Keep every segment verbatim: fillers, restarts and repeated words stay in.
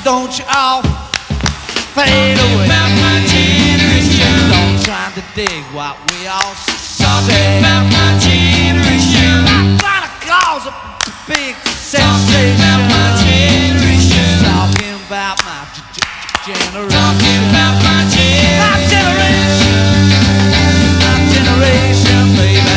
don't you all fade away. About my generation. Don't try to dig what we all say. Talking about my generation. Not trying to cause a big Talking about my sensation. generation. Talking about my g- g- generation. Talking about my generation. My generation. My generation, baby.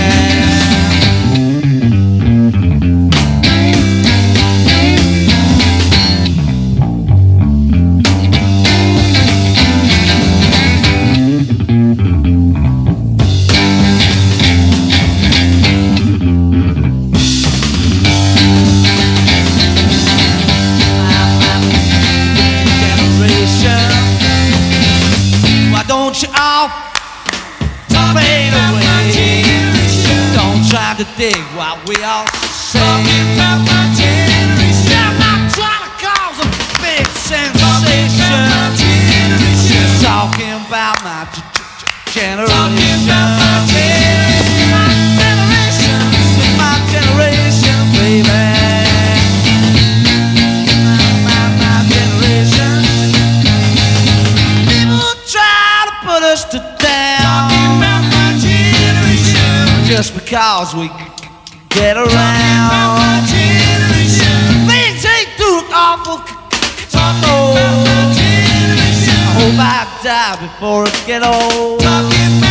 Don't you all fade away. Don't try to dig what we all say. Talking about my generation. I'm not trying to cause a big Talking about my sensation. generation. Just talking about my g- g- generation. Talking about my generation. My generation, my generation, baby. My, my, my generation. People try to put us to down Talking about my generation. just because we c- c- get Talking about my around. generation. Things ain't too awful. c- Talking about my generation. I hope I die before it get old. Talking